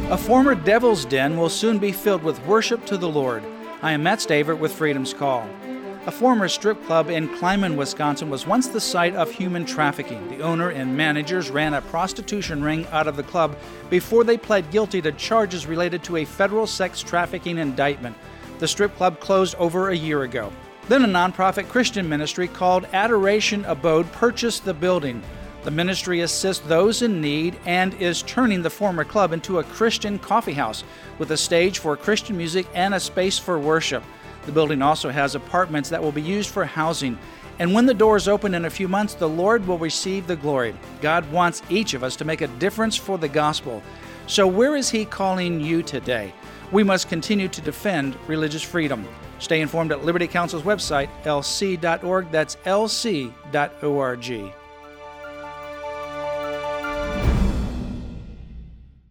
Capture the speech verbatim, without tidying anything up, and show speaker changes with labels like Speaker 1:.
Speaker 1: A former devil's den will soon be filled with worship to the Lord. I am Matt Stavert with Freedom's Call. A former strip club in Kleiman, Wisconsin was once the site of human trafficking. The owner and managers ran a prostitution ring out of the club before they pled guilty to charges related to a federal sex trafficking indictment. The strip club closed over a year ago. Then a nonprofit Christian ministry called Adoration Abode purchased the building. The ministry assists those in need and is turning the former club into a Christian coffee house with a stage for Christian music and a space for worship. The building also has apartments that will be used for housing. And when the doors open in a few months, the Lord will receive the glory. God wants each of us to make a difference for the gospel. So where is He calling you today? We must continue to defend religious freedom. Stay informed at Liberty Counsel's website, L C dot org. That's L C dot org.